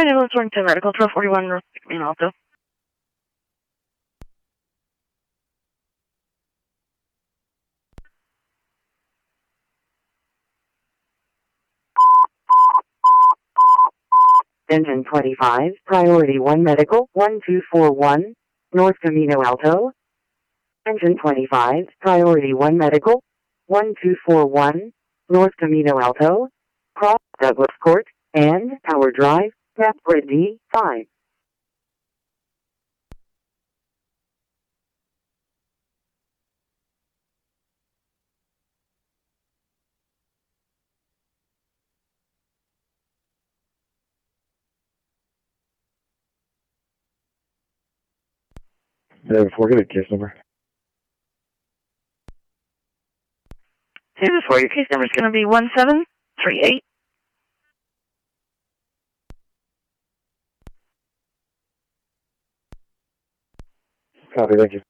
ambulance 110 medical, 1241 North Main Alto. Engine 25, Priority 1 Medical, 1241, North Camino Alto. Engine 25, Priority 1 Medical, 1241, North Camino Alto. Cross Douglas Court, and Power Drive, Rapid D5. Yeah, before get a case number. Before your case number is going to be 1738. Copy, thank you.